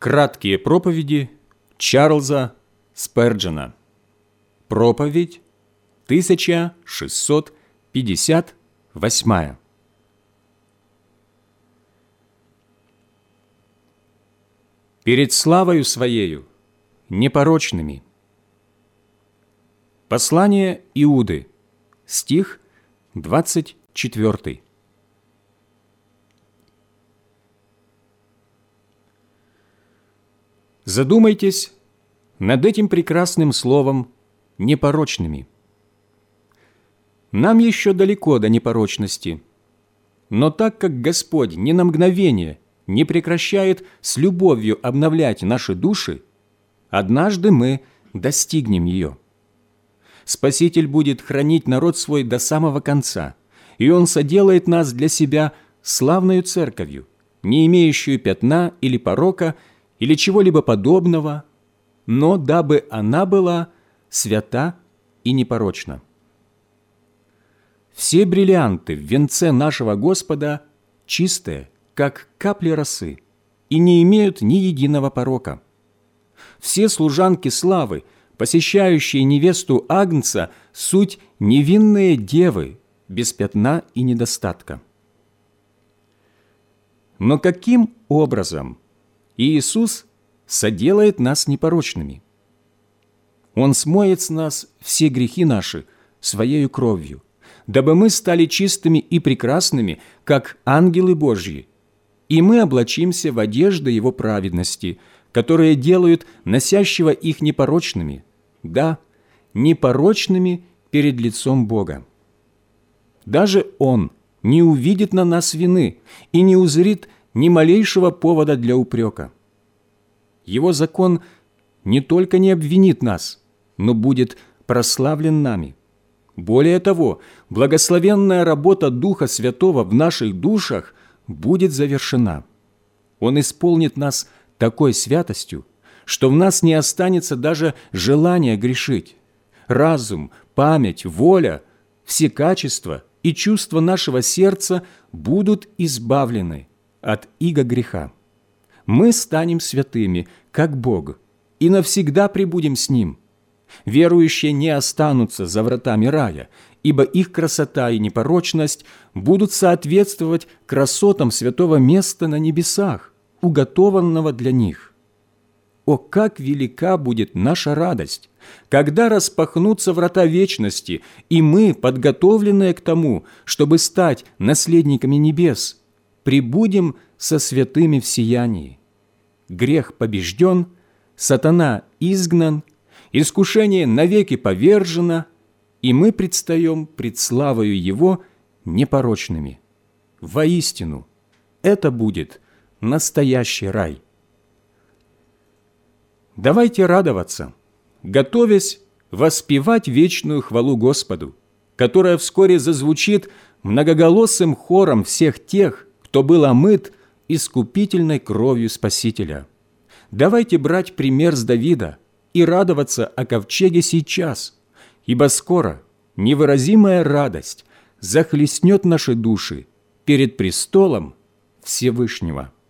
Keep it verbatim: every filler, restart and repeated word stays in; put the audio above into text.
Краткие проповеди Чарльза Сперджена. Проповедь тысяча шестьсот пятьдесят восьмая. Перед славою Своею непорочными. Послание Иуды, стих двадцать четвёртый. Задумайтесь над этим прекрасным словом «непорочными». Нам еще далеко до непорочности, но так как Господь ни на мгновение не прекращает с любовью обновлять наши души, однажды мы достигнем ее. Спаситель будет хранить народ свой до самого конца, и Он соделает нас для себя славною церковью, не имеющую пятна или порока, или чего-либо подобного, но дабы она была свята и непорочна. Все бриллианты в венце нашего Господа чистые, как капли росы, и не имеют ни единого порока. Все служанки славы, посещающие невесту Агнца, суть невинные девы, без пятна и недостатка. Но каким образом Иисус соделает нас непорочными? Он смоет с нас все грехи наши Своею кровью, дабы мы стали чистыми и прекрасными, как ангелы Божьи, и мы облачимся в одежды Его праведности, которые делают носящего их непорочными, да, непорочными перед лицом Бога. Даже Он не увидит на нас вины и не узрит ни малейшего повода для упрека. Его закон не только не обвинит нас, но будет прославлен нами. Более того, благословенная работа Духа Святого в наших душах будет завершена. Он исполнит нас такой святостью, что в нас не останется даже желания грешить. Разум, память, воля, все качества и чувства нашего сердца будут избавлены от иго греха. Мы станем святыми, как Бог, и навсегда пребудем с Ним. Верующие не останутся за вратами рая, ибо их красота и непорочность будут соответствовать красотам святого места на небесах, уготованного для них. О, как велика будет наша радость, когда распахнутся врата вечности, и мы, подготовленные к тому, чтобы стать наследниками небес, пребудем со святыми в сиянии. Грех побежден, сатана изгнан, искушение навеки повержено, и мы предстаем пред славою Его непорочными. Воистину, это будет настоящий рай. Давайте радоваться, готовясь воспевать вечную хвалу Господу, которая вскоре зазвучит многоголосым хором всех тех, кто был омыт искупительной кровью Спасителя. Давайте брать пример с Давида и радоваться о ковчеге сейчас, ибо скоро невыразимая радость захлестнет наши души перед престолом Всевышнего.